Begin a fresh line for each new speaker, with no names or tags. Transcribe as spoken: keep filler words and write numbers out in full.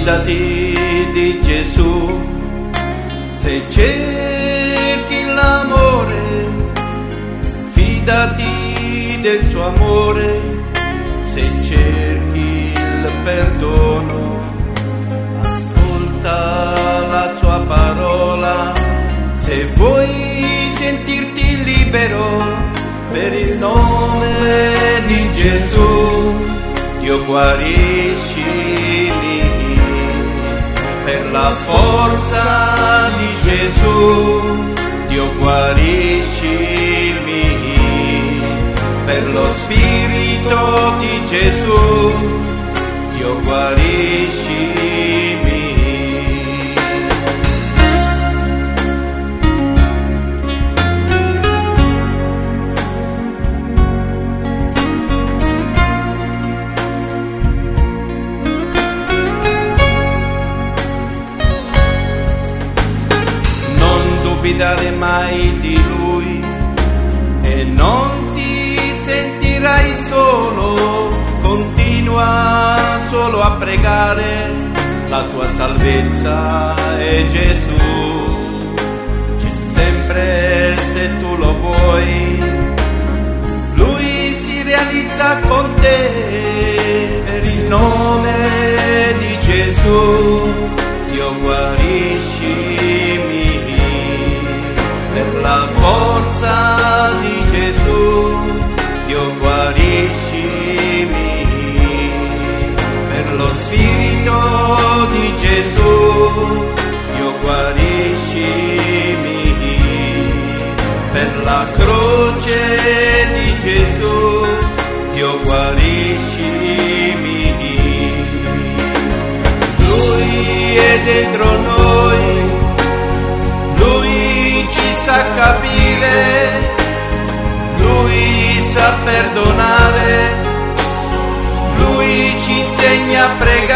Fidati di Gesù, se cerchi l'amore, fidati del suo amore, se cerchi il perdono, ascolta la sua parola, se vuoi sentirti libero per il nome di Gesù, Dio guariscimi. Per la forza di Gesù, Dio guariscimi. Per lo Spirito di Gesù, Dio guariscimi. Fidare mai di Lui e non ti sentirai solo, continua solo a pregare, la tua salvezza è Gesù, c'è sempre se tu lo vuoi, Lui si realizza con te, per il nome di Gesù, Dio guariscimi. Per la forza di Gesù, Dio guariscimi. Per lo Spirito di Gesù, Dio guariscimi. Per la croce di Gesù, Dio guariscimi. Lui è dentro noi, Lui ci sa capire, Lui sa perdonare, Lui ci insegna a pregare.